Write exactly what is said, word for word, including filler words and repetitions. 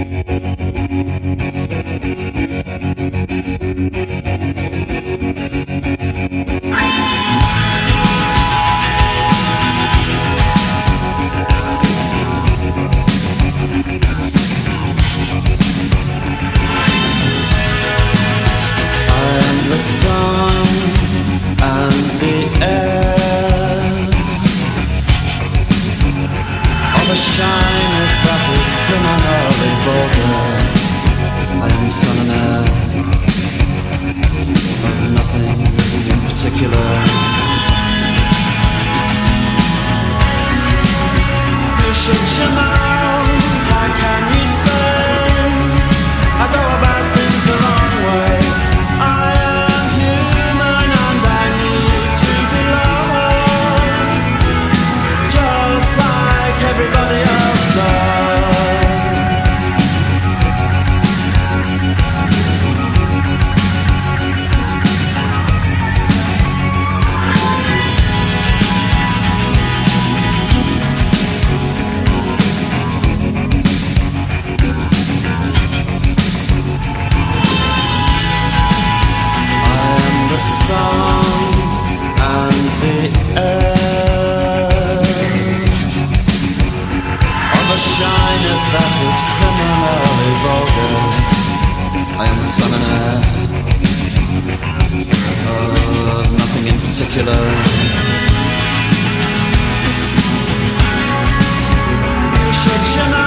The sun and the air of a shyness that is criminally vulgar. I am the sun and air of nothing in particular. You shut your mouth, how can you say I go about things the wrong way? I everybody else does. I am the sun and the air of a shyness that is criminally vulgar. I am the sun and air of nothing in particular. You should you know